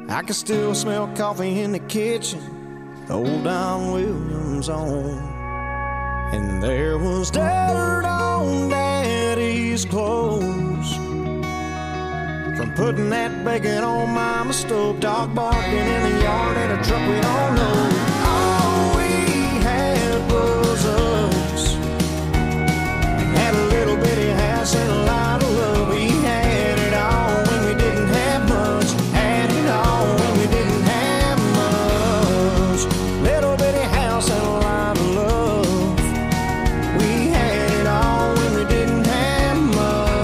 I can still smell coffee in the kitchen, old Don Williams on. And there was dirt on Daddy's clothes from putting that bacon on Mama's stove, dog barking in the yard and a truck we don't know. All we had was us. We had a little bitty house and a lot of love. We had it all when we didn't have much. Had it all when we didn't have much. Little bitty house and a lot of love. We had it all when we didn't have much.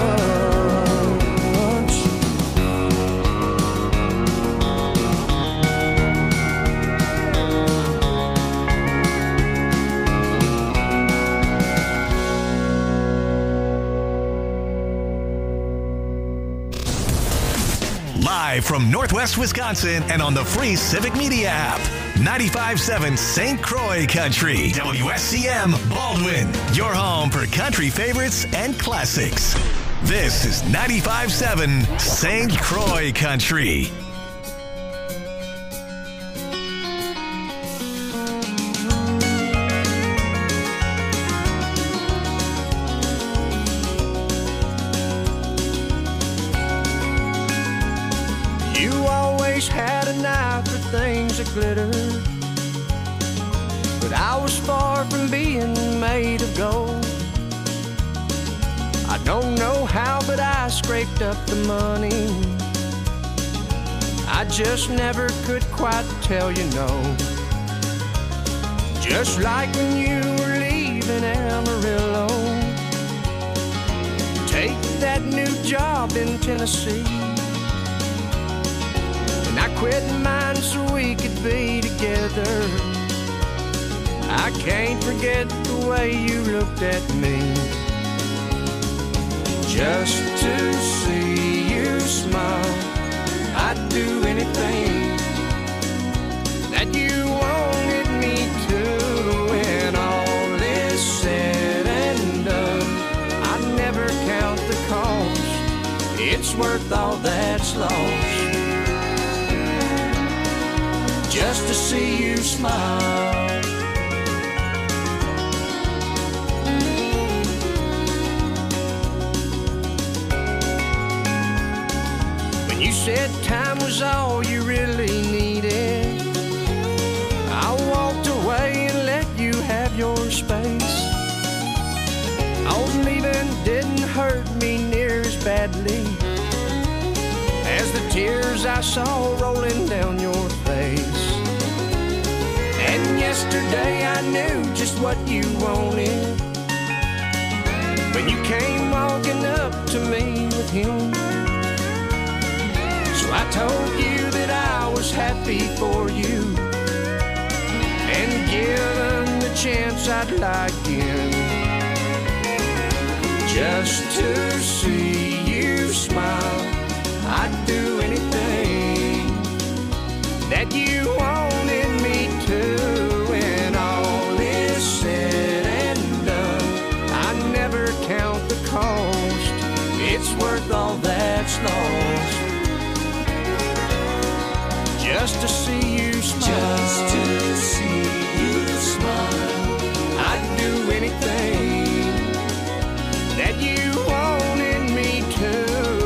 Live from Northwest Wisconsin and on the free Civic Media app. 95.7 St. Croix Country. WSCM Baldwin. Your home for country favorites and classics. This is 95.7 St. Croix Country. You always had an eye for things that glitter, but I was far from being made of gold. I don't know how, but I scraped up the money. I just never could quite tell you no. Just like when you were leaving Amarillo, take that new job in Tennessee. And I quit mine so we could be together. I can't forget the way you looked at me. Just to see you smile, I'd do anything that you wanted me to. When all is said and done, I'd never count the cost. It's worth all that's lost. Just to see you smile. When you said time was all you really needed, I walked away and let you have your space. Old leaving didn't hurt me near as badly as the tears I saw rolling down your face. And yesterday I knew just what you wanted when you came walking up to me with him. So I told you that I was happy for you, and given the chance I'd like in, just to see you smile. I'd do anything that you wanted me to. When all is said and done, I never count the cost. It's worth all that's lost. Just to see you smile. Just to see you smile. I'd do anything that you wanted me to.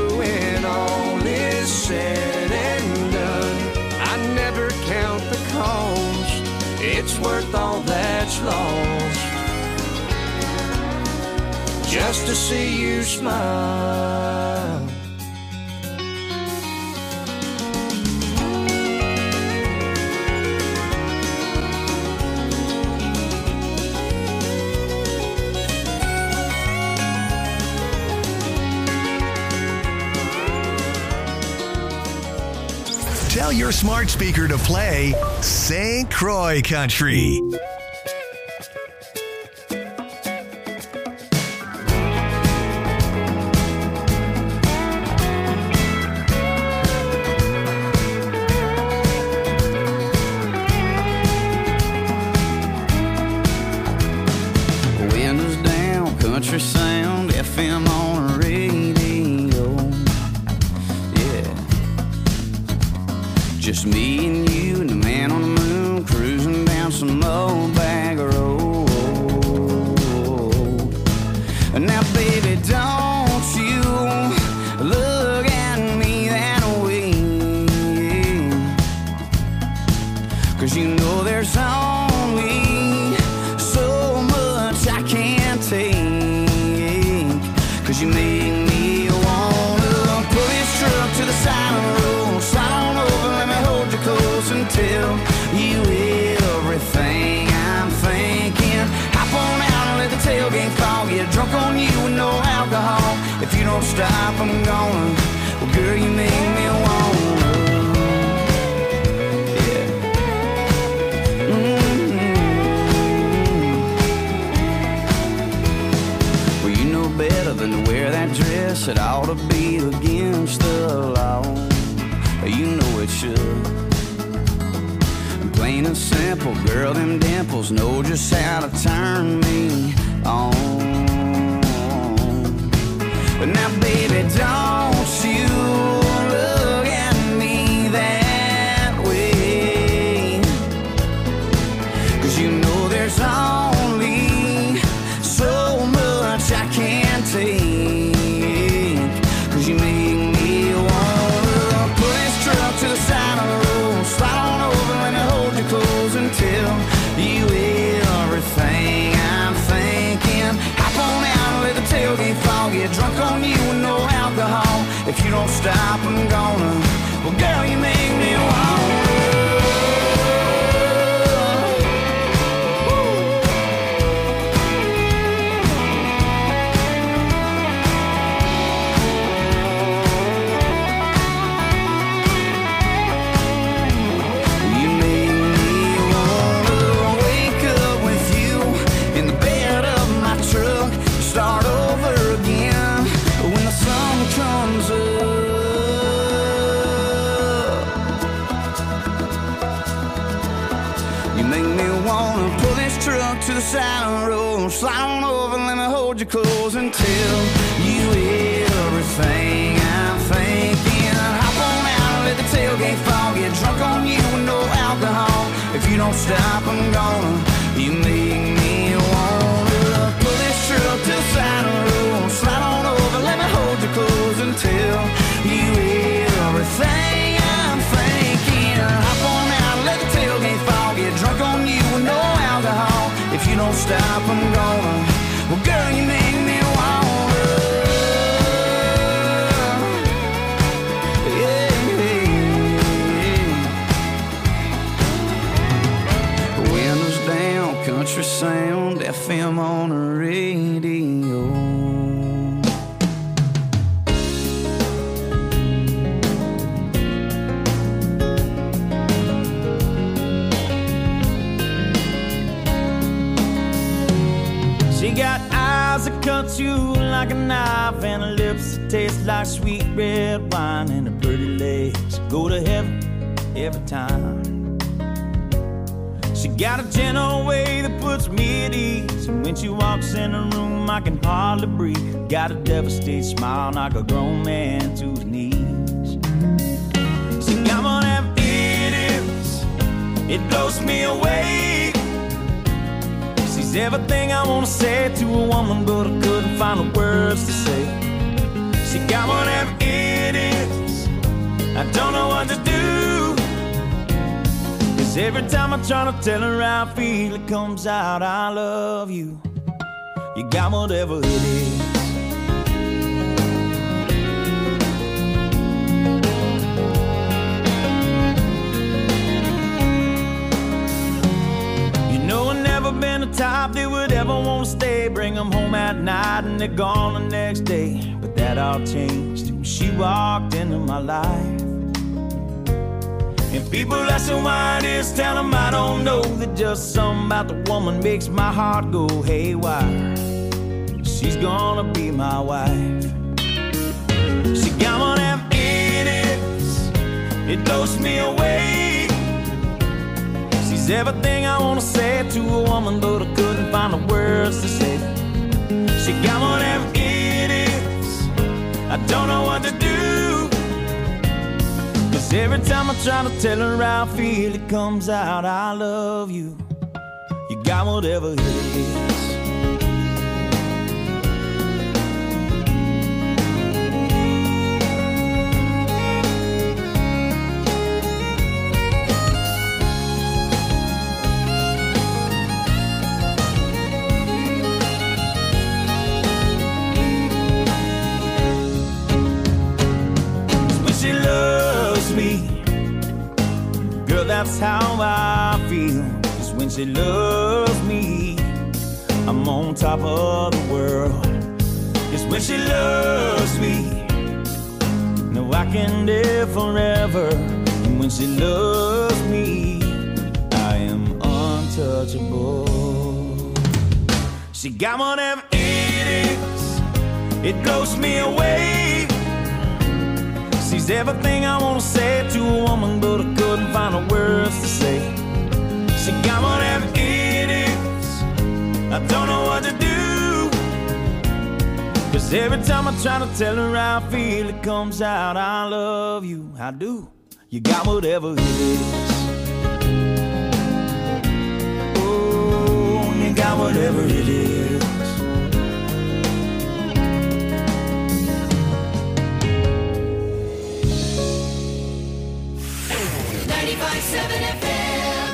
Said and done, I never count the cost. It's worth all that's lost. Just to see you smile. Tell your smart speaker to play St. Croix Country. Windows down, country sound, FM on the radio. Yeah. Just me and you and the man on the moon, cruising down some old bag road. Now baby, don't you look at me that way, 'cause you know there's only so much I can't take. 'Cause you make me wanna pull this truck to the side of the road, slide on over, let me hold you close and tell you everything I'm thinking. Hop on out and let the tailgate fall, get drunk on you with no alcohol. If you don't stop, I'm gonna. Well, girl, you make me wanna. Yeah. Well, you know better than to wear that dress. It ought to be against the law. You know it should. Plain and simple, girl, them dimples know just how to turn me on. But now, baby, don't you look at me that way, 'cause you know there's only so much I can't take. 'Cause you make me wanna pull this truck to the side of the road, slide on over, let me hold you close and tell you everything I'm thinking. Hop on out and let the tailgate fall, get drunk on you with no alcohol. If you don't stop, I'm gonna. Well, girl, you make me wanna. Start over again when the sun comes up. You make me wanna pull this truck to the side of the road, slide on over, let me hold you close and tell you everything I'm thinking. Hop on out and let the tailgate fall, get drunk on you with no alcohol. If you don't stop, I'm gonna. You make me wanna pull this truck to the side of the road, slide on over, let me hold you close and tell you everything I'm thinking. Hop on out, let the tailgate fall, get drunk on you with no alcohol. If you don't stop, I'm gonna. Well, girl, you make me wanna. Yeah. Windows down, country sound, FM on the radio. She got eyes that cut you like a knife, and her lips that taste like sweet red wine, and her pretty legs go to heaven every time. She got a gentle way that puts me at ease, and when she walks in the room I can hardly breathe. Got a devastated smile, knock a grown man to his knees. She got one of them idiots, it blows me away. She's everything I wanna say to a woman, but I couldn't find the words to say. She got one of them idiots, I don't know what to do. Every time I try to tell her how I feel, it comes out, I love you. You got whatever it is. You know I've never been the type that would ever want to stay, bring them home at night and they're gone the next day. But that all changed when she walked into my life. And people asking why it is, tell them I don't know, that just something about the woman makes my heart go haywire. She's gonna be my wife. She got one of them idiots, it blows me away. She's everything I wanna say to a woman, but I couldn't find the words to say. She got one of them idiots, I don't know what to do. 'Cause Every time I try to tell her how I feel, it comes out, I love you. You got whatever it is. That's how I feel. Cause when she loves me, I'm on top of the world. Cause when she loves me, no, I can live forever. And when she loves me, I am untouchable. She got whatever it is, it blows me away. She's everything I wanna say to a woman, but I couldn't find the words to say. She got whatever it is, I don't know what to do. Cause every time I try to tell her how I feel, it comes out, I love you, I do. You got whatever it is. Oh, you got whatever it is. 95.7 FM.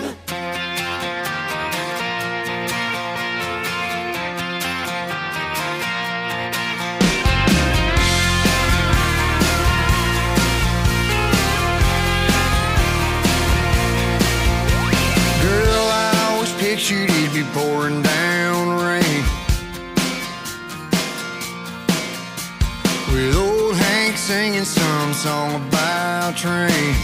Girl, I always pictured it'd be pouring down rain, with old Hank singing some song about trains.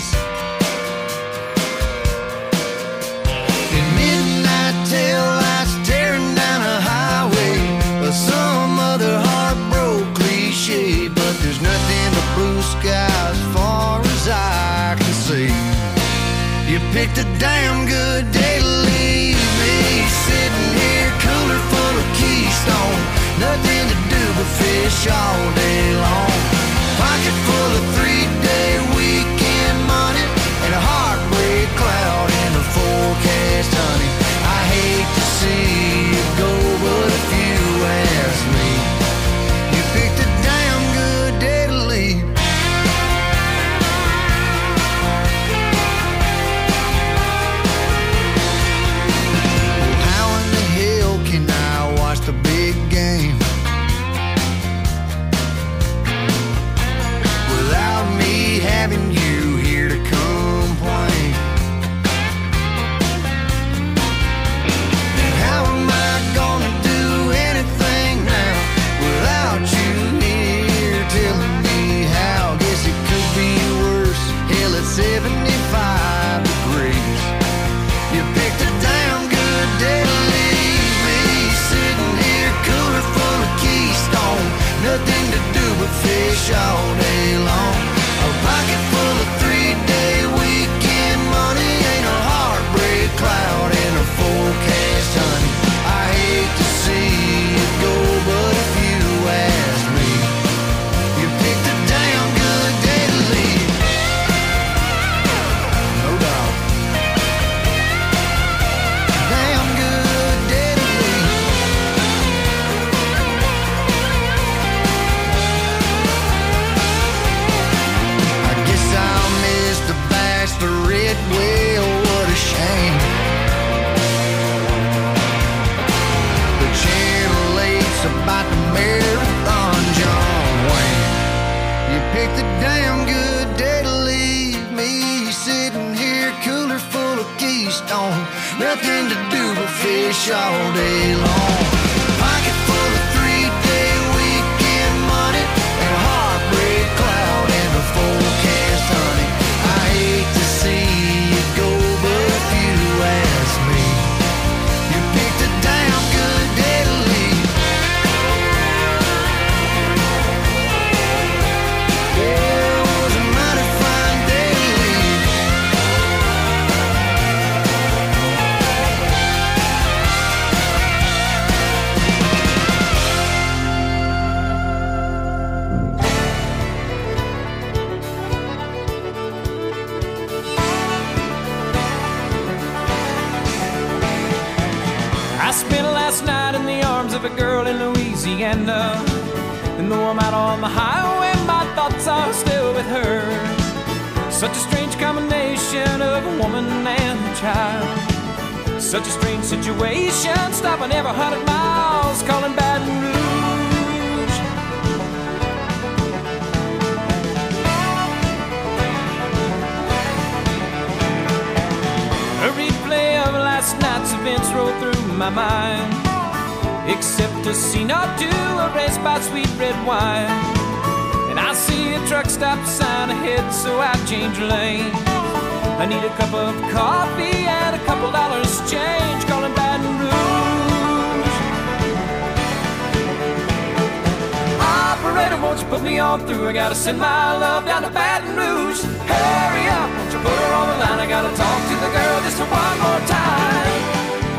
Tail lights tearing down a highway, or some other heartbroken cliche. But there's nothing but blue sky as far as I can see. You picked a damn good day to leave me, sitting here cooler full of Keystone. Nothing to do but fish all day long. Pocket full of 3-day weekend money, and a heartbreak cloud in the forecast, honey. I hate to see you go, but if you ask me, you picked a damn good day to leave. Well, how in the hell can I watch the big game without me having you here to complain? At 75 degrees, you picked a damn good day to leave me, sitting here cooler full of Keystone. Nothing to do but fish all day long. A pocket full of 3-day weekend money, ain't a heartbreak cloud in a forecast, honey. I hate to see you go, but if you ask me, you picked a damn good day to leave. Well, what a shame. The Channel 8's about the marathon, John Wayne. You picked a damn good day to leave me, sitting here cooler full of Keystone. Nothing to do but fish all day long. Pocket full of 3-day weekend money, and a heartbreak cloud in the forecast, honey. I hate to see you go, but if you ask me, you picked a damn good day to leave. Yeah, it was a mighty fine day to leave. perfect girl in Louisiana. And though I'm out on the highway, my thoughts are still with her. Such a strange combination of a woman and a child. Such a strange situation, stopping every 100 miles, calling Baton Rouge. A replay of last night's events roll through my mind, except a scene or two erased by sweet red wine. And I see a truck stop sign ahead, so I change lane. I need a cup of coffee and a couple dollars change, calling Baton Rouge. Operator, won't you put me on through? I gotta send my love down to Baton Rouge. Hurry up, won't you put her on the line? I gotta talk to the girl just one more time.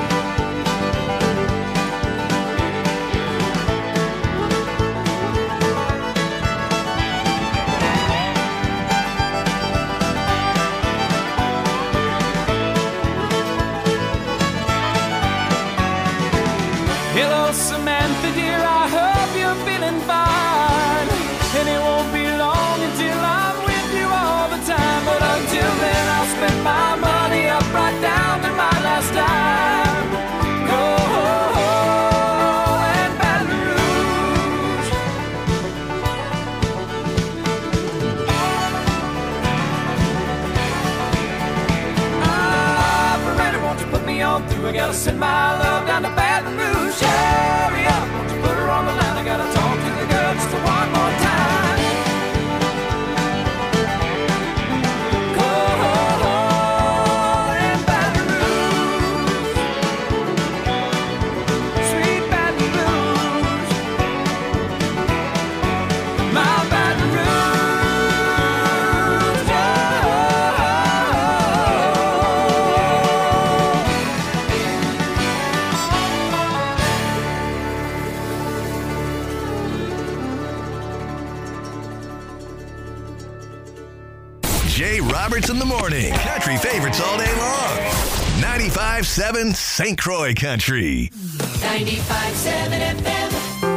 Hello, Samantha, dear, I hope you're feeling fine. And it won't be long until I'm with you all the time. But until then, I'll spend my money up right down to my last dime. Go and Baton Rouge. Operator, won't you put me on through? I gotta send my love down to Baton Rouge. Hurry up, won't you put her on the line? I gotta talk to the girl just one more time. Go and Baton Rouge, sweet Baton Rouge, my Baton Rouge. Jay Roberts in the morning. Country favorites all day long. 95.7 St. Croix Country. 95.7 FM.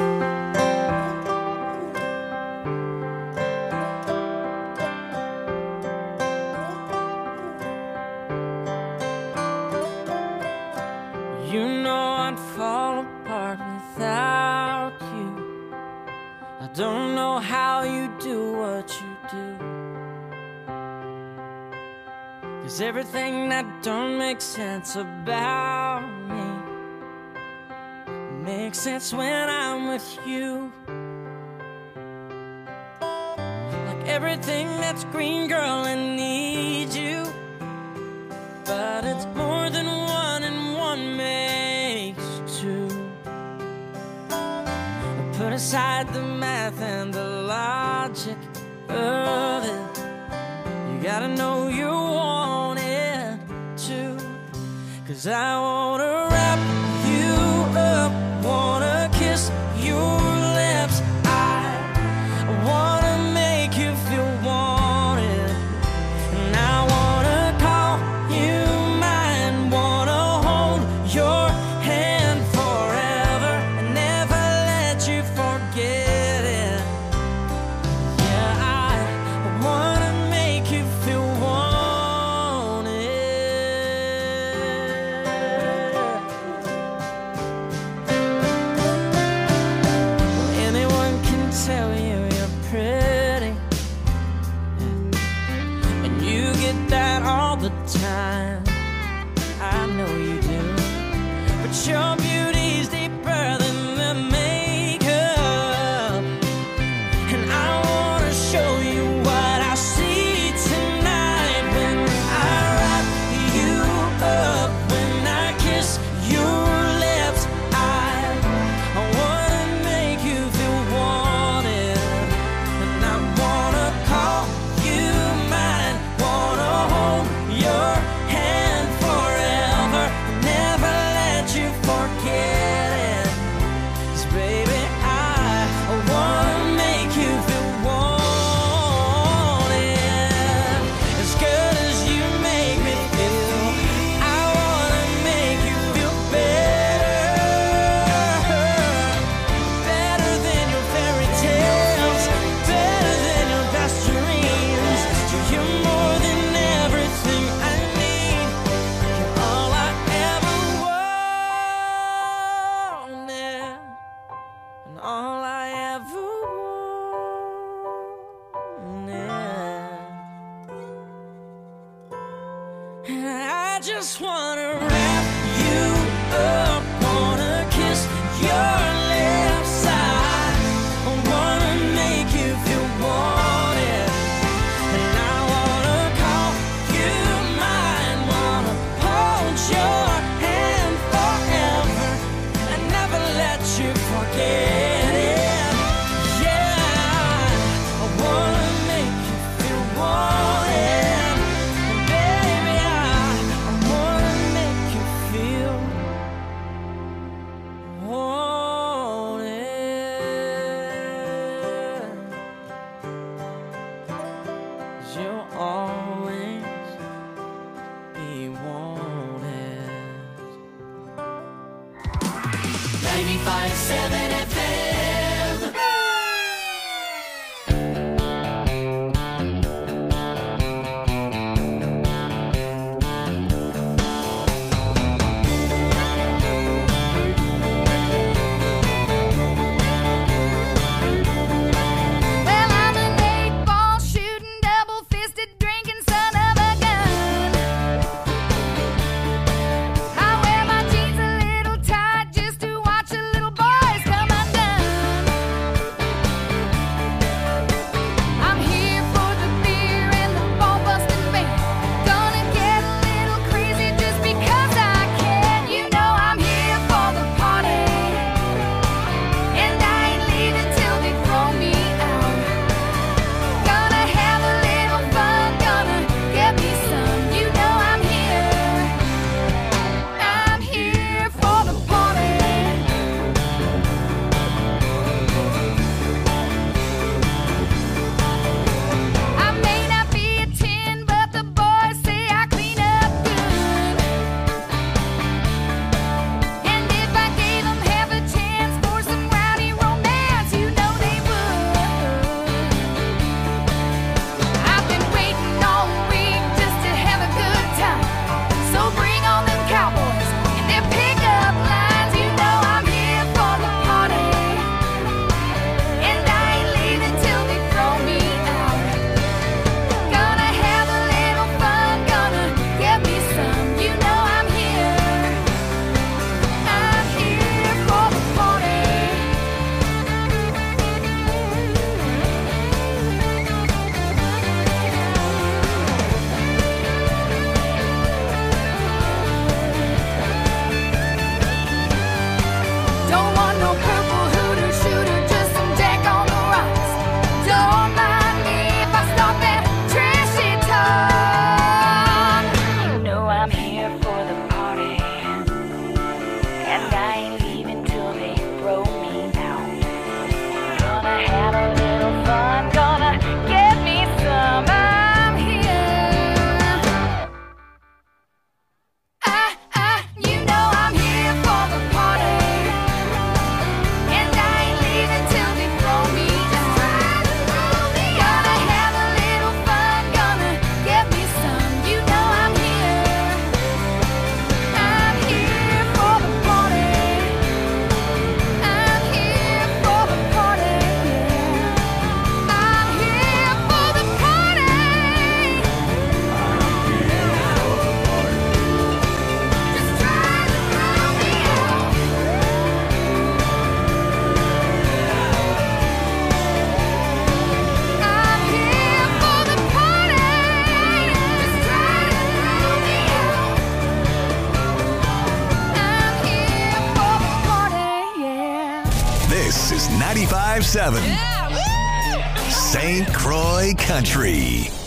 You know I'd fall apart without you. I don't know how you do what you do. 'Cause everything that don't make sense about me makes sense when I'm with you. Like everything that's green, girl, I need you. But it's more than one and one makes two. Put aside the math and the logic of it. You gotta know you want it too. 'Cause I wanna wrap you up, wanna kiss your lips. I wanna make you feel wanted. And I wanna call you mine, wanna hold your hand forever and never let you forget it. Yeah, I wanna make you feel wanted. Anyone can tell you you're pretty, and you get that all the time. I know you do, but your beauty's deeper than the makeup. And I wanna show you what I see tonight when I wrap you up, when I kiss your lips. I wanna make you feel wanted, and I wanna call you mine, wanna hold your hand forever, never let you forget. just wanna wrap you up, wanna kiss your left side, I wanna make you feel wanted, and I wanna call you mine, wanna hold your hand forever, and never let you forget it. Yeah, I wanna make you feel wanted, and baby, I wanna make you feel wanted. 'Cause you'll always be wanted. 95.7 FM. Well, I'm an 8-ball shooting, double-fisted drinking son of a gun. I wear my jeans a little tight just to watch the little boys come undone. I'm here for the beer and the ball-busting band. Gonna get a little crazy just because I can. You know I'm here for the party, and I ain't leaving till they throw me out. Gonna have a little fun, gonna get me some. You know I'm here for the party. I may not be a 10, but the boys say I clean up good. And if I gave them half a chance for some rowdy romance, you know they would. I've been waiting all week just to have a good time. So bring on them cowboys and their pickup lines. You know I'm here for the party, and I ain't leaving till they throw me out. Gonna have a little fun, gonna get me some. You know I'm here for the party. Don't want no purple hooter shooter, just some Jack on the rocks. Don't mind me if I start that trashy talk. You know I'm here for the party, and I ain't leaving till they throw me out. Gonna have a little fun, gonna get me some. I'm here. You know I'm here for the party, and I ain't leaving till they throw me out. Gonna have a little fun, gonna get me some. You know I'm here for the party. I'm here for the party. I'm here for the party. Just try to throw me out. I'm here for the party. Just try to throw me out. I'm here for the party, yeah. This is 95.7 St. Croix Country.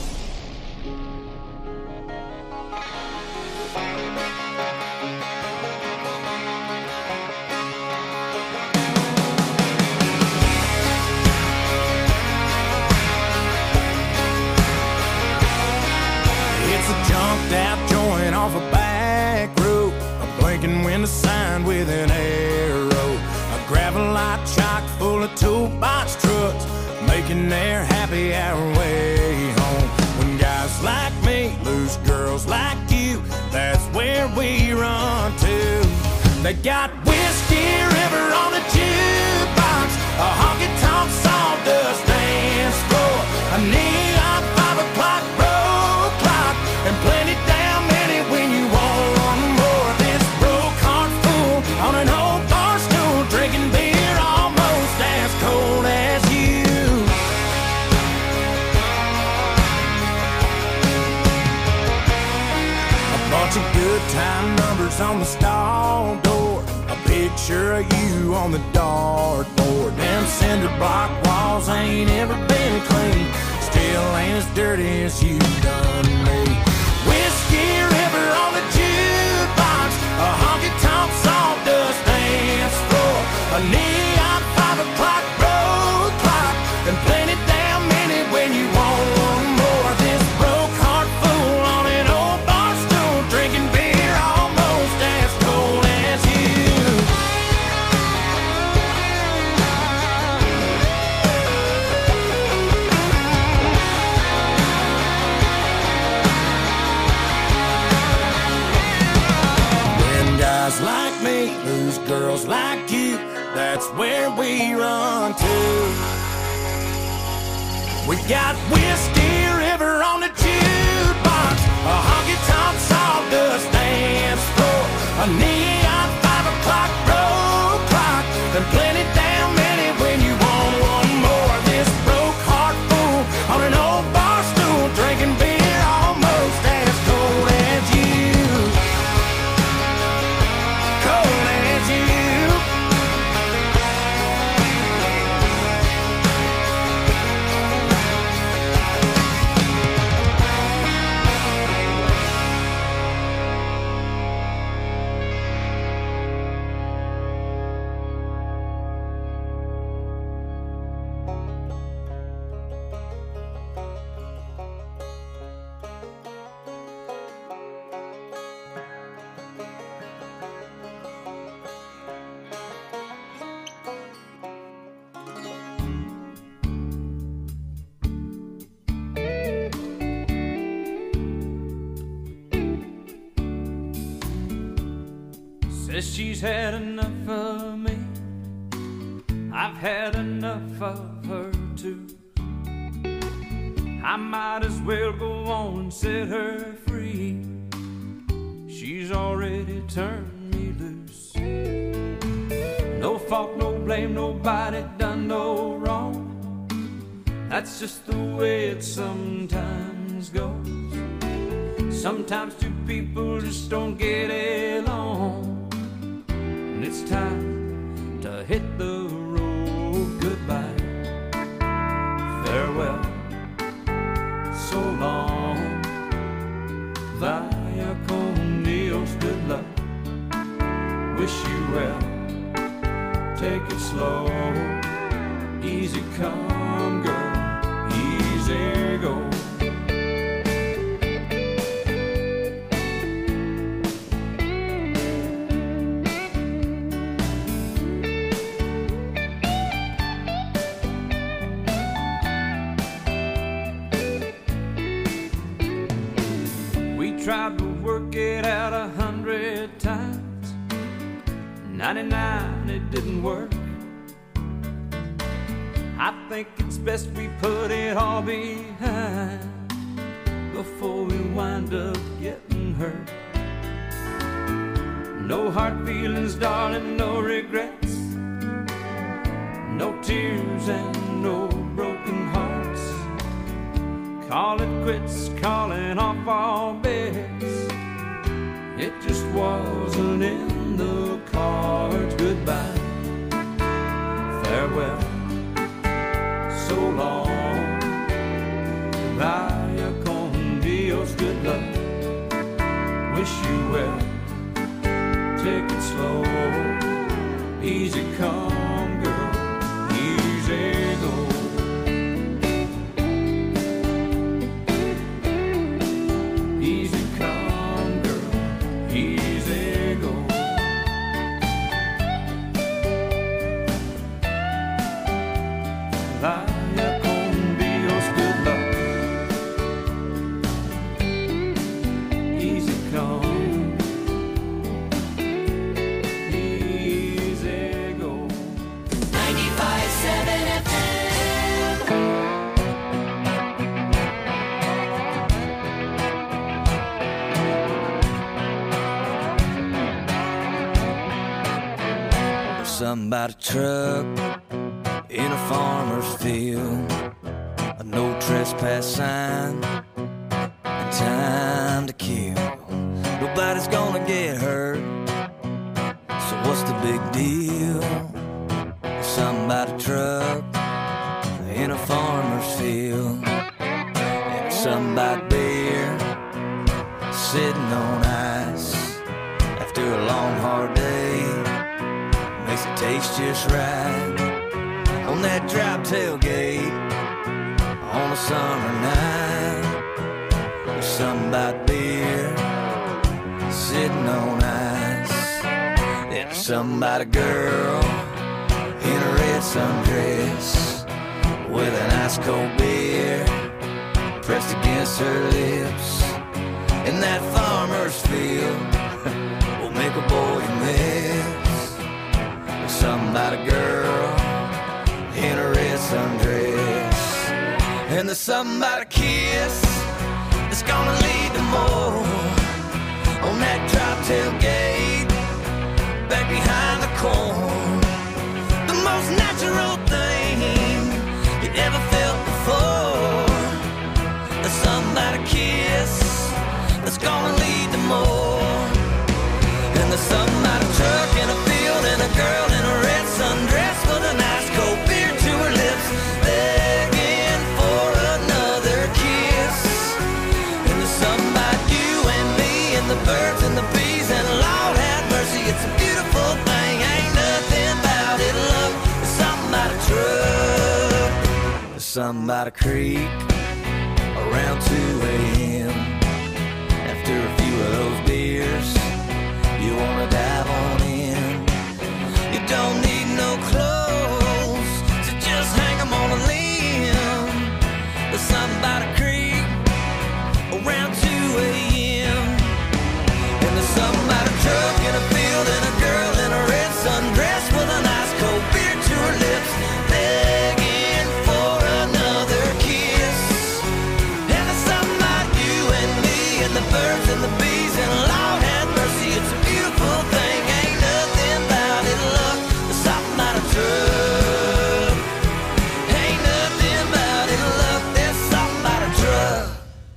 It's a junked out joint off a back road, a blinking window sign with an arrow, a gravel lot chock full of toolbox trucks, making their happy hour way home. When guys like me lose girls like you, that's where we run to. They got Whiskey River on the jukebox, a honky-tonk sawdust dance floor, a neon 5 o'clock road clock, and plenty damn many when you want Bunch of good time numbers on the stall door, a picture of you on the dartboard. Them cinder block walls ain't ever been clean, still ain't as dirty as you done me. Whiskey River on the jukebox, a honky-tonk sawdust dance floor, a neon 5 o'clock road clock, and plenty damn minute when you want one more. This broke heart fool on an old bar stool, drinking beer almost as cold as you. When guys like me lose girls like you, that's where we run to. We got Whiskey River on the jukebox, a honky-tonk sawdust dance floor, a neon 5 o'clock road clock, and plenty damn many when you want one more. This broke heart fool on an old bar stool, drinking beer almost as cold as you. Cold as you. Says she's had enough of me, I've had enough of her too. I might as well go on and set her free. She's already turned me loose. No fault, no blame, nobody done no wrong. That's just the way it sometimes goes. Sometimes two people just don't get along, and it's time to hit the road. Goodbye, farewell, so long, vaya con Dios, good luck, wish you well, take it slow, easy come girl, easy go. Tried to work it out 100 times, 99 it didn't work. I think it's best we put it all behind before we wind up getting hurt. No hard feelings, darling, no regrets, no tears and no broken hearts. Call it quits, calling off all bets. It just wasn't in the cards. Goodbye, farewell, so long, vaya con Dios, good luck, wish you well, take it slow, easy come girl, easy go. Something about a truck in a farmer's field, a no trespass sign, and time to kill. No nobody's gonna get hurt. So what's the big deal? Something about a truck in a farmer's field, and something about beer sitting on ice after a long hard day. Makes it taste just right on that drop tailgate on a summer night. There's something about beer sitting on ice, and there's something about a girl in a red sundress with an ice cold beer pressed against her lips. In that farmer's field will make a boy miss. There's something about a girl in a red sundress, and there's something about a kiss that's gonna lead to more on that drop tailgate back behind the corn. The most natural thing you ever felt before. There's something about a kiss that's gonna lead to more. And there's something about a truck in a field and a girl in a red sundress with a nice cold beer to her lips, begging for another kiss. And there's something about you and me and the birds and the bees, and Lord have mercy, it's a beautiful thing. Ain't nothing about it, love. There's something about a truck. There's something about a creek around 2 a.m. After a few of those beers, you wanna dive on in. You don't need no clothes, so just hang 'em on a limb. There's something about a creek around 2 a.m. And there's something about a truck in a field and a girl in a red sundress with a nice cold beer to her lips, begging for another kiss. And there's something about you and me and the birds and the bees, and Lord have mercy, it's a beautiful thing. Ain't nothing about it, love. There's something about a truck. Ain't nothing about it, love. There's something about a truck.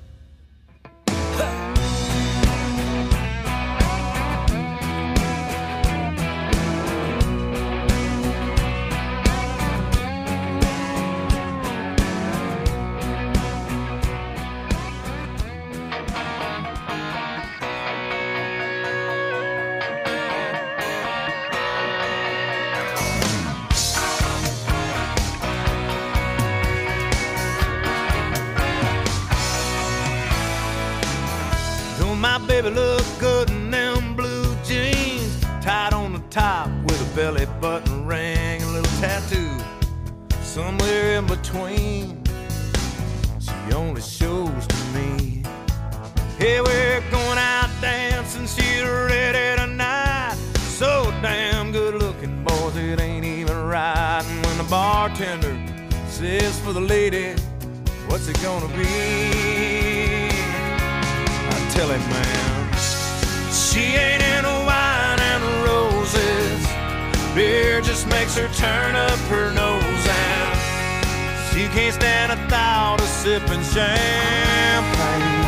Don't my baby look good in them blue jeans, tied on the top with a belly button ring, a little tattoo somewhere in between. She only shows to me. Hey, we're going out dancing, she's ready tonight. So damn good looking, boys, it ain't even right. And when the bartender says for the lady, what's it gonna be? I tell him, man, she ain't into wine and roses. Beer just makes her turn up her nose, and she can't stand a thought of sipping champagne.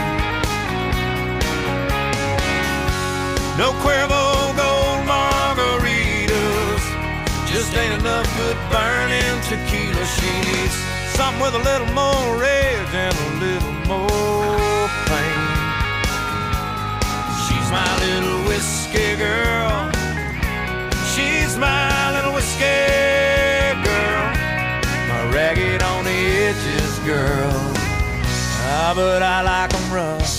No Cuervo Gold margaritas, just ain't enough good burning tequila. She needs something with a little more rage and a little more pain. She's my little whiskey girl. She's my little whiskey girl. My ragged on the edges girl. Ah, but I like 'em rough.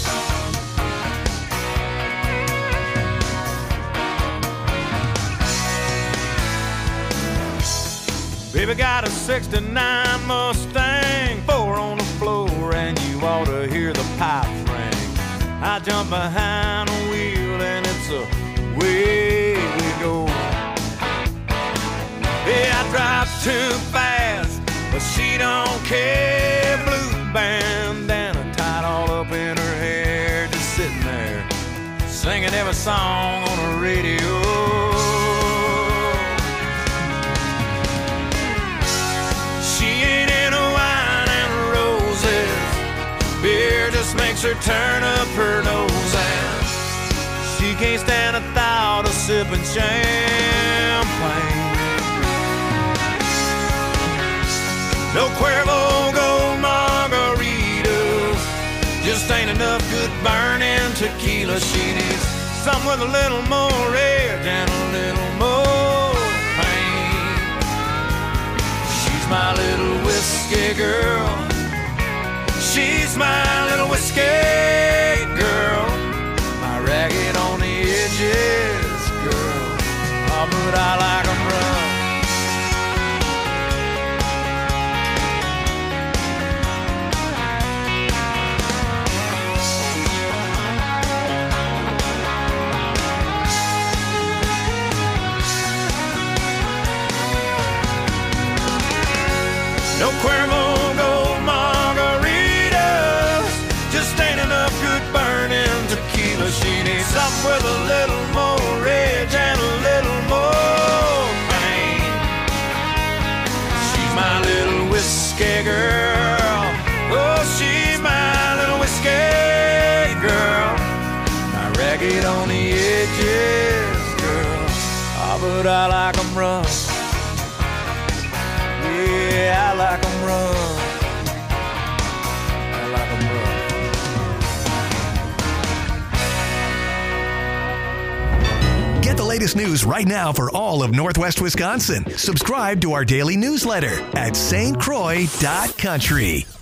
Baby got a 69 Mustang, 4 on the floor, and you ought to hear the pipes ring. I jump behind the wheel and it's away we go. Yeah, I drive too fast, but she don't care. Blue bandana tied all up in her hair, just sitting there singing every song on the radio. Beer just makes her turn up her nose, and she can't stand the thought of sipping champagne. No Cuervo Gold margaritas, just ain't enough good burning tequila. She needs something with a little more edge and a little more pain. She's my little whiskey girl. She's my little whiskey girl. My ragged on the edges girl. Oh, but I like 'em rough. No Cuervo Gold margaritas, just ain't enough good burning tequila. She needs something with a little more edge and a little more pain. She's my little whiskey girl. Oh, she's my little whiskey girl. My ragged on the edges girl. Oh, but I like 'em rough. Yeah, I like 'em rough. I like 'em rough. Get the latest news right now for all of Northwest Wisconsin. Subscribe to our daily newsletter at stcroix.country.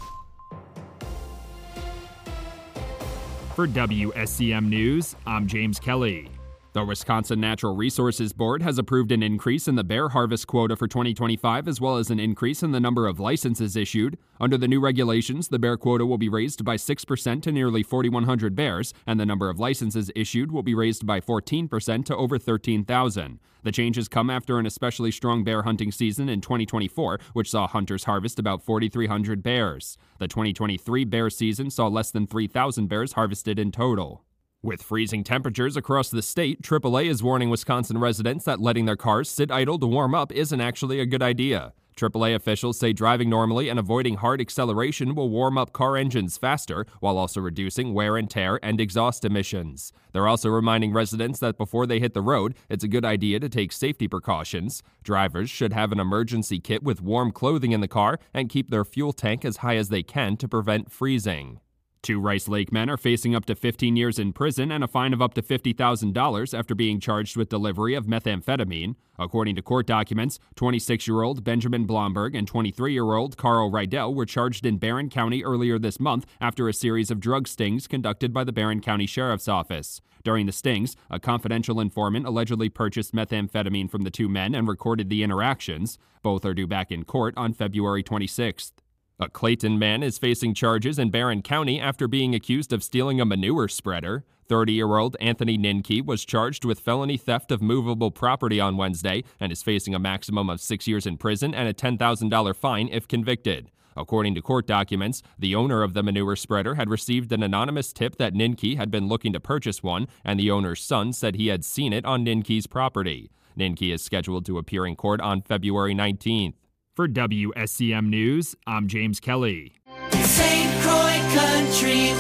For WSCM News, I'm James Kelly. The Wisconsin Natural Resources Board has approved an increase in the bear harvest quota for 2025, as well as an increase in the number of licenses issued. Under the new regulations, the bear quota will be raised by 6% to nearly 4,100 bears, and the number of licenses issued will be raised by 14% to over 13,000. The changes come after an especially strong bear hunting season in 2024, which saw hunters harvest about 4,300 bears. The 2023 bear season saw less than 3,000 bears harvested in total. With freezing temperatures across the state, AAA is warning Wisconsin residents that letting their cars sit idle to warm up isn't actually a good idea. AAA officials say driving normally and avoiding hard acceleration will warm up car engines faster, while also reducing wear and tear and exhaust emissions. They're also reminding residents that before they hit the road, it's a good idea to take safety precautions. Drivers should have an emergency kit with warm clothing in the car and keep their fuel tank as high as they can to prevent freezing. 2 Rice Lake men are facing up to 15 years in prison and a fine of up to $50,000 after being charged with delivery of methamphetamine. According to court documents, 26-year-old Benjamin Blomberg and 23-year-old Carl Rydell were charged in Barron County earlier this month after a series of drug stings conducted by the Barron County Sheriff's Office. During the stings, a confidential informant allegedly purchased methamphetamine from the 2 men and recorded the interactions. Both are due back in court on February 26th. A Clayton man is facing charges in Barron County after being accused of stealing a manure spreader. 30-year-old Anthony Ninke was charged with felony theft of movable property on Wednesday and is facing a maximum of 6 years in prison and a $10,000 fine if convicted. According to court documents, the owner of the manure spreader had received an anonymous tip that Ninke had been looking to purchase one, and the owner's son said he had seen it on Ninke's property. Ninke is scheduled to appear in court on February 19th. For WSCM News, I'm James Kelly. St. Croix Country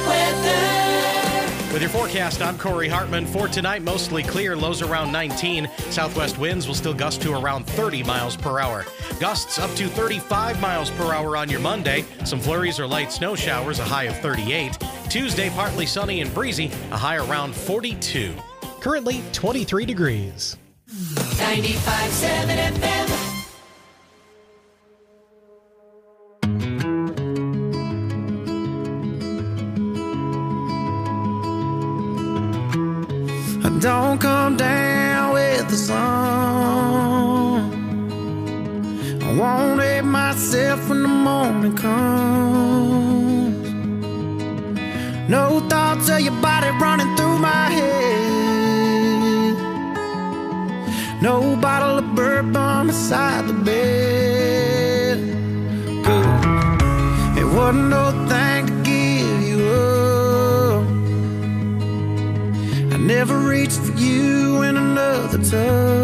weather. With your forecast, I'm Corey Hartman. For tonight, mostly clear, lows around 19. Southwest winds will still gust to around 30 miles per hour. Gusts up to 35 miles per hour on your Monday. Some flurries or light snow showers, a high of 38. Tuesday, partly sunny and breezy, a high around 42. Currently, 23 degrees. 95.7 FM. Don't come down with the sun. I won't hate myself when the morning comes. No thoughts of your body running through my head. No bottle of bourbon beside the bed. Good. It wasn't no thing to give you up. Never reached for you in another touch.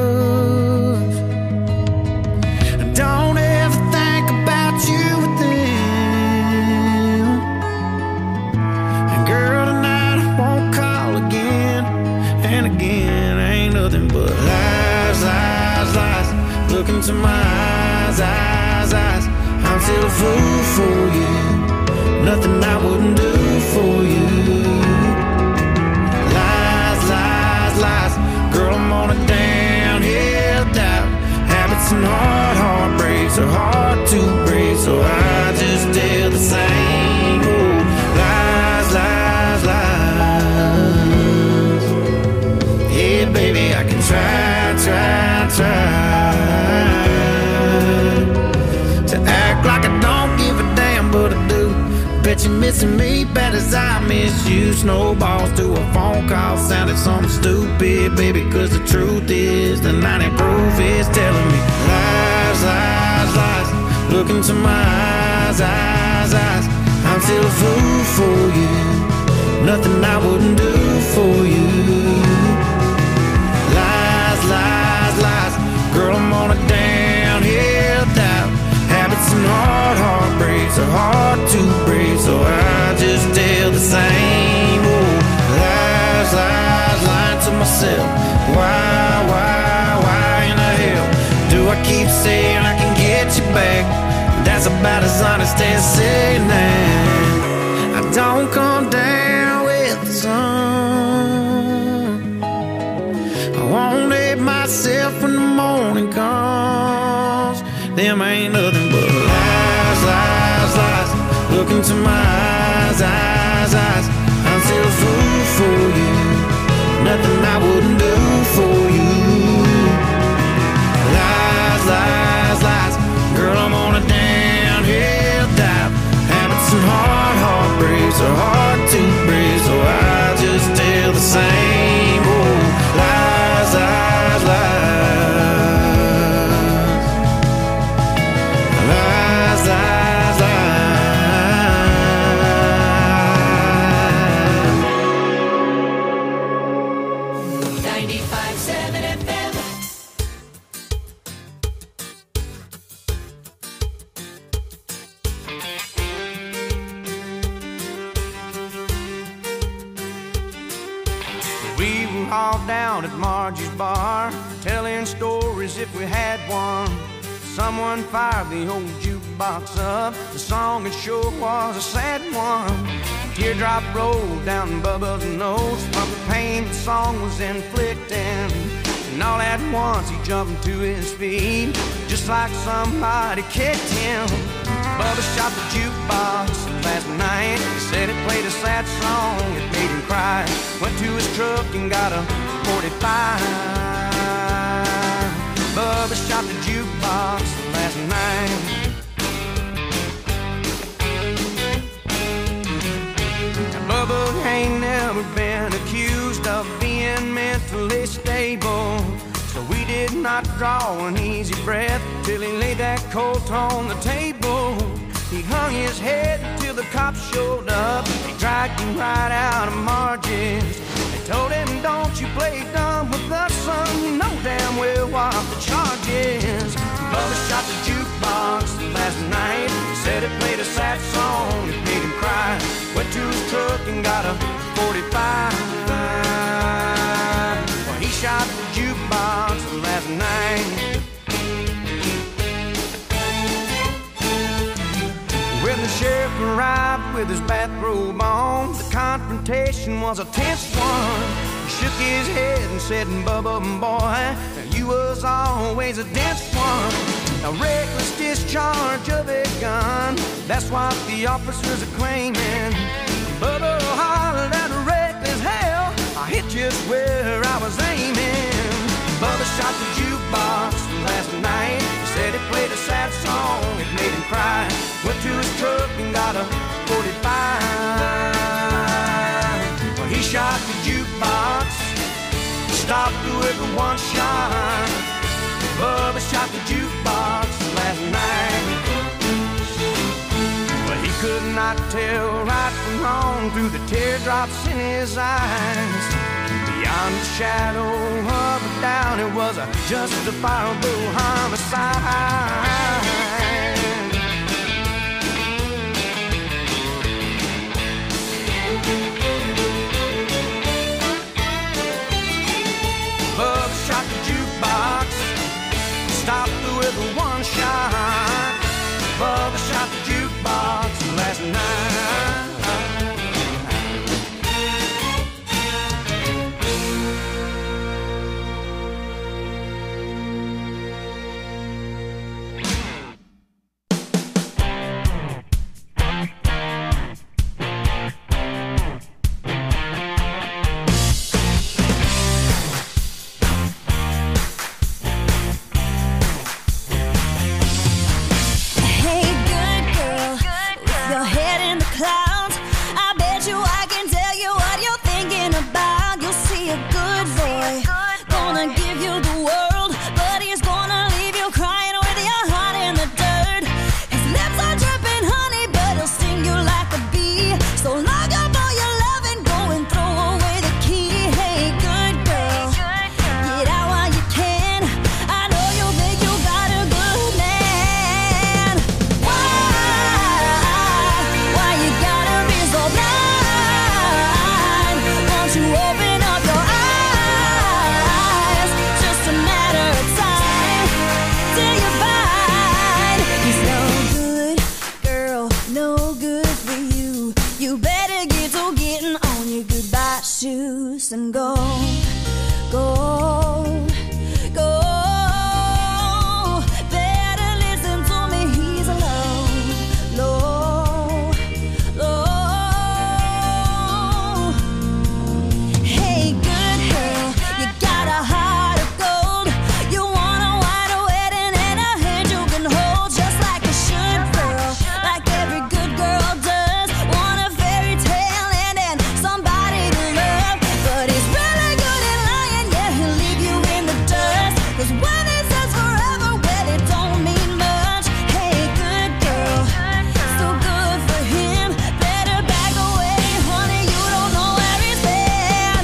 Don't ever think about you with them. And girl, tonight I won't call again and again. Look into my eyes, eyes. I'm still a fool for you. Nothing I wouldn't do for you. Lies. Girl, I'm on a downhill dive. Habits and heartbreaks are hard to break, so I just tell the same old lies. Yeah, baby, I can try to act like I don't give a damn, but I do. Bet you're missing me bad as I miss you. Snowballs to a phone call sounded something stupid, baby, cause the truth is the 90 proof is telling me lies. Look into my eyes. I'm still a fool for you. Nothing I wouldn't do for you. Lies. Girl, I'm on a downhill dive. Habits and heartbreaks are hard to break, so I just tell the same old lies. Lying to myself. Why in the hell do I keep saying I can get you back? That's about as honest as saying that I don't come down with the sun. I won't let myself when the morning comes. Them ain't nothing but lies. Look into my eyes. I'm still a fool for you. Nothing I wouldn't do for you. Lies. Girl, I'm on a downhill dive. Habits and heartbreaks are hard to break, so I just tell the same old lies. Down at Margie's bar, telling stories if we had one. Someone fired the old jukebox up. The song it sure was a sad one. A teardrop rolled down Bubba's nose from the pain the song was inflicting. And all at once he jumped to his feet, just like somebody kicked him. Bubba shot the jukebox last night. He said it played a sad song, it made him cry. Went to his truck and got a 45. Bubba shot the jukebox last night. Now Bubba ain't never been accused of being mentally stable, so we did not draw an easy breath till he laid that colt on the table. He hung his head till the cops showed up. They dragged him right out of Margie's. They told him, don't you play dumb with us, son. You know damn well what the charge is. Bubba shot the jukebox last night. He said it played a sad song, it made him cry. Went to his truck and got a 45. Well, he shot the jukebox last night. When the sheriff arrived with his bathrobe on, the confrontation was a tense one. He shook his head and said, Bubba, boy, you was always a dense one. A reckless discharge of a gun, that's what the officers are claiming. Bubba hollered at a reckless hell, I hit just where I was aiming. Bubba shot the jukebox last night. He said it played a sad song, it made him cry. Went to his truck and got a 45. Well, he shot the jukebox, stopped with one shot. Bubba shot the jukebox last night. Well, he could not tell right from wrong through the teardrops in his eyes. Beyond the shadow of a doubt, it was a justifiable homicide. Bubba shot the jukebox, stopped the and go, go, go. Better listen to me, he's alone, low, low. Hey, good girl, you got a heart of gold. You want a white wedding and a hand you can hold, just like a should girl, like every good girl does. Want a fairy tale and then somebody to love, but he's really good at lying. Yeah, he'll leave you in the dust. 'Cause when he says forever, well, it don't mean much. Hey, good girl, so good for him. Better back away, honey. You don't know where he's been.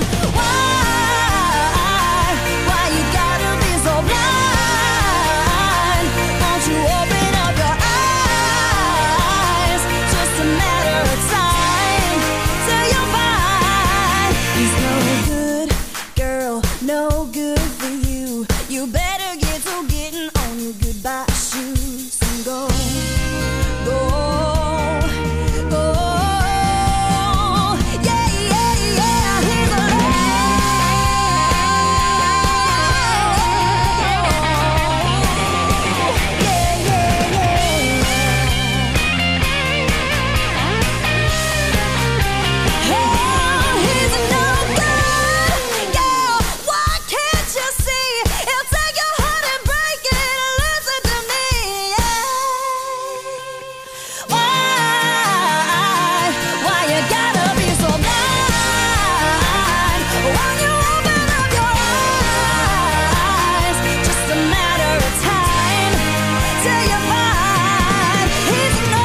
Why you gotta be so blind? Won't you open up your eyes? Just a matter of time till you find he's no good, girl, no good for you. You better get to getting on your goodbye shoes and go, go, go. Yeah, yeah, yeah, he's he's no good, girl. Why can't you see? He'll take your heart and break it. Listen to me, Why you gotta be so blind? When you open up your eyes, just a matter of time till you find he's no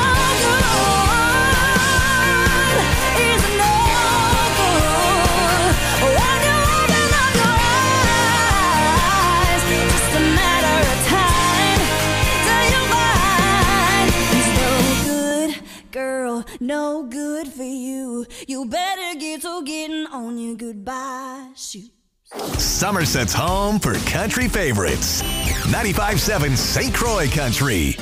good. He's no good. When you open up your eyes, just a matter of time till you find he's no good, girl, no good for you. You better get to getting on your goodbye shoes. Somerset's home for country favorites. 95.7 St. Croix Country.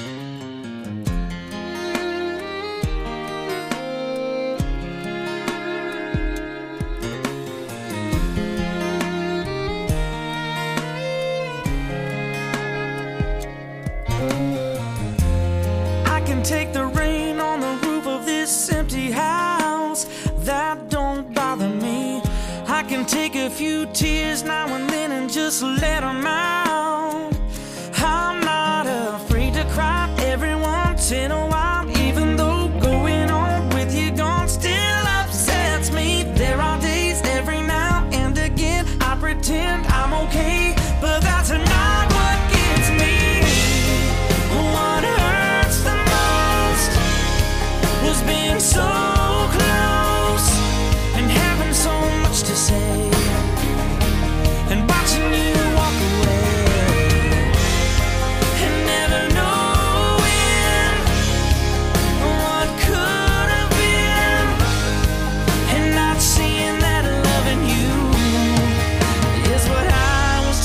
I can take the rain on the roof of this empty house. That don't bother me. I can take a few tears now and then and just let them out. I'm not afraid to cry every once in a while, even though going on with you gone still upsets me. There are days every now and again I pretend I'm okay, but that's not what gets me. What hurts the most was being so close and having so much to say and watching you walk away and never knowing what could have been, and not seeing that loving you is what I was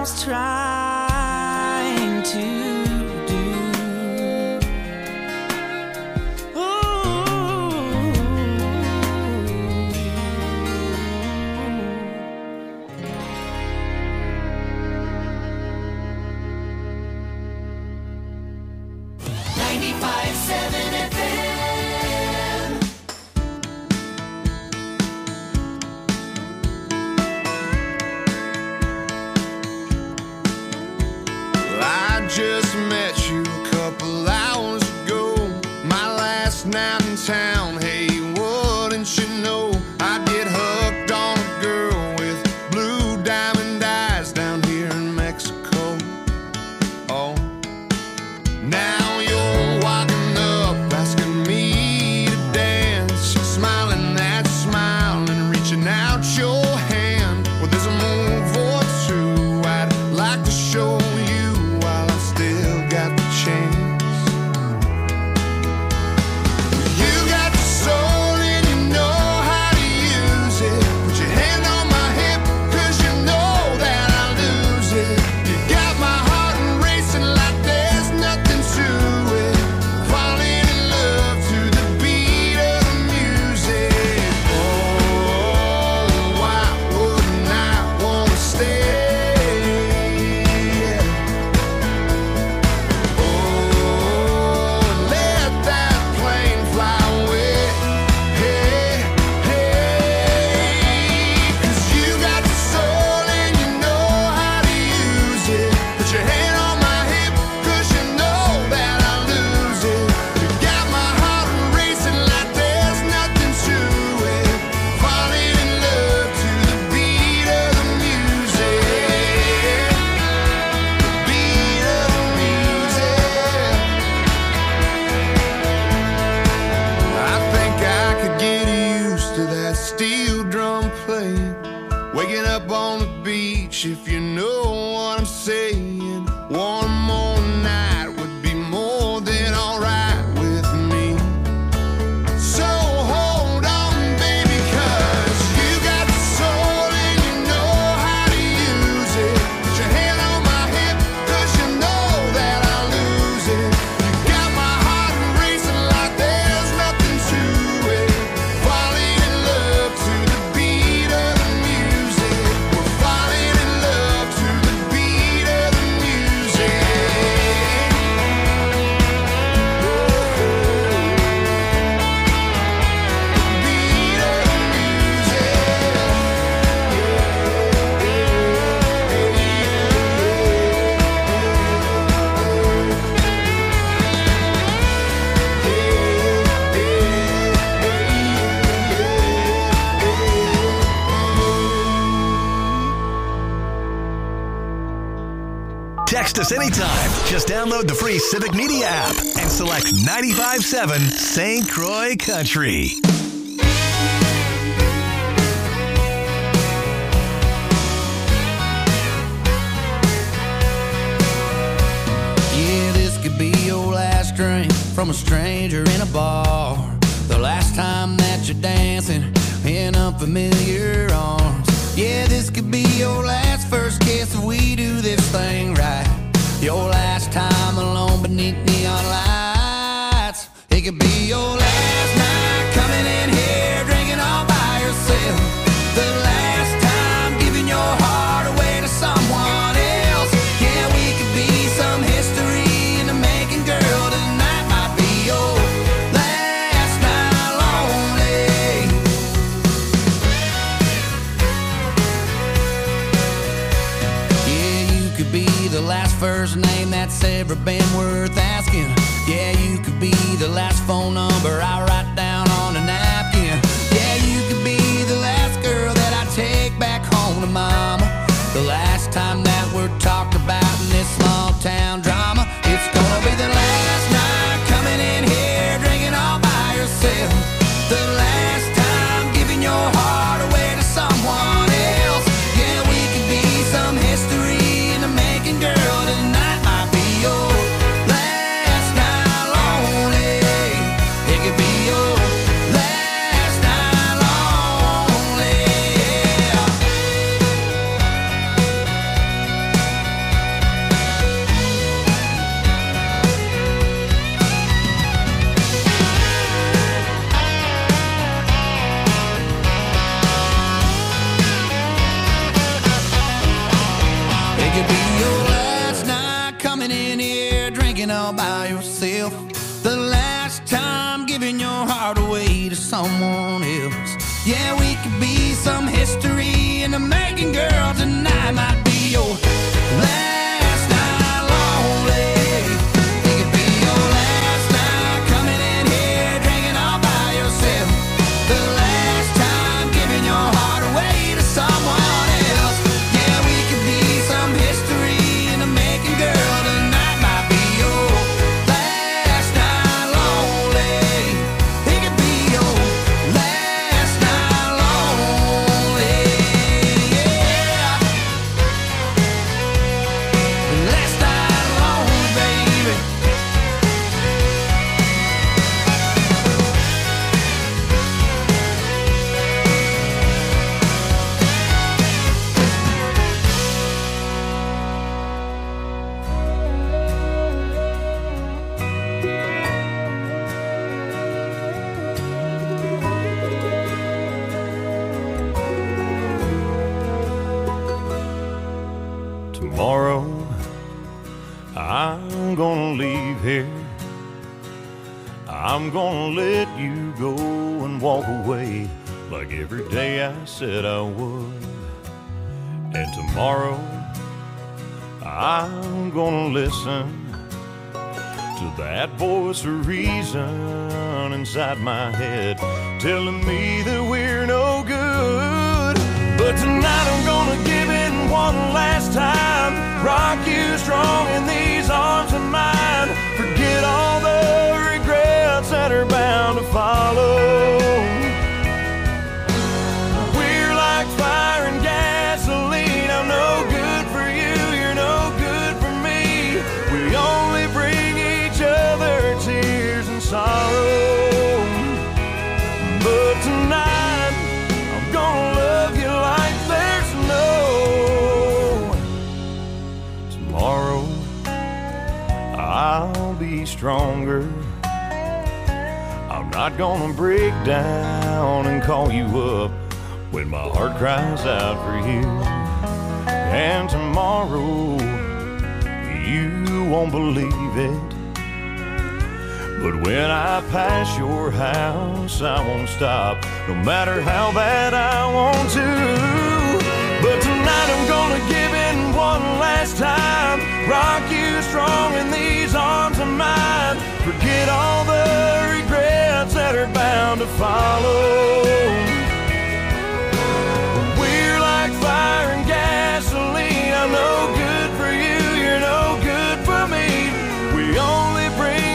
was trying to do. Just met you a couple hours ago. My last night in town. Hey, wouldn't you know I get hooked on a girl with blue diamond eyes down here in Mexico. Oh, now you're walking up asking me to dance, smiling that smile and reaching out your hand. Well, there's a move or two I'd like to show you. If you know what I'm saying, one more night would be more than alright with me. So hold on, baby, 'cause you got the soul and you know how to use it. Put your hand on my hip, 'cause you know that I'll lose it. You got my heart racing like there's nothing to it. Falling in love to the beat of the music. We're falling in love to the beat of the music. Beat of the Text us anytime. Just download the free Civic Media app and select 95.7 St. Croix Country. Yeah, this could be your last drink from a stranger in a bar. The last time that you're dancing in unfamiliar arms. Yeah, this could be your last first kiss if we do this thing right. Your last time alone beneath neon lights. It could be your last night coming in here drinking all by yourself. The last time giving your heart away to someone else. Yeah, we could be some history in the making, girl. Tonight might be your last night lonely. Yeah, you could be the last first name that's ever been worth asking. Yeah, you could be the last phone number I write down on a napkin. Yeah, you could be the last girl that I take back home to mama. The last time that we're talked about in this small town drama. It's gonna be the last night coming in here drinking all by yourself. The last time giving your heart away to someone else. Yeah, we could be some history in the making, girl. Tonight might be your last night lonely. It could be your last night lonely. Yeah. your last night coming in here drinking all by yourself. The last time giving your heart away to someone else. Yeah, we could be some history in the making, girl. Tonight might be your last night lonely. It could be your last night coming in here drinking all by yourself. The last time giving your heart away to someone else. Yeah, we could be some history in the making, girl. Tonight might be your last night lonely. It could be your last night lonely. Yeah, last night lonely, baby. Tomorrow, I'm gonna leave here. I'm gonna let you go and walk away like every day I said I would. And tomorrow, I'm gonna listen to that voice of reason inside my head telling me that we're no good. But tonight I'm gonna give in one last time, rock you strong in these arms of mine. Forget all the regrets that are bound to follow. We're like fire and gasoline. I'm no good for you, you're no good for me. We only bring each other tears and sorrow. But tonight I'm gonna love you like there's no tomorrow. I'll be stronger. I'm not gonna break down and call you up when my heart cries out for you. And tomorrow, you won't believe it, but when I pass your house, I won't stop, no matter how bad I want to. But tonight I'm gonna give in one last time, rock you strong in these arms of mine. Forget all the regrets that are bound to follow.